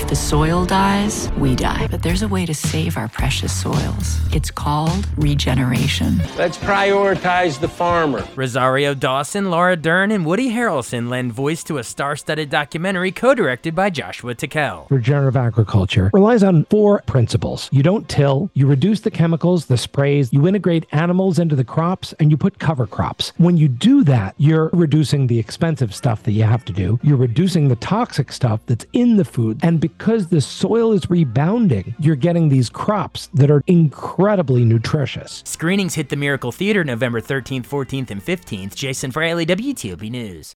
If the soil dies, we die. But there's a way to save our precious soils. It's called regeneration. Let's prioritize the farmer. Rosario Dawson, Laura Dern, and Woody Harrelson lend voice to a star-studded documentary co-directed by Joshua Tickell. Regenerative agriculture relies on 4 principles. You don't till, you reduce the chemicals, the sprays, you integrate animals into the crops, and you put cover crops. When you do that, you're reducing the expensive stuff that you have to do. You're reducing the toxic stuff that's in the food. And because the soil is rebounding, you're getting these crops that are incredibly nutritious. Screenings hit the Miracle Theater November 13th, 14th, and 15th. Jason Fraley, WTOP News.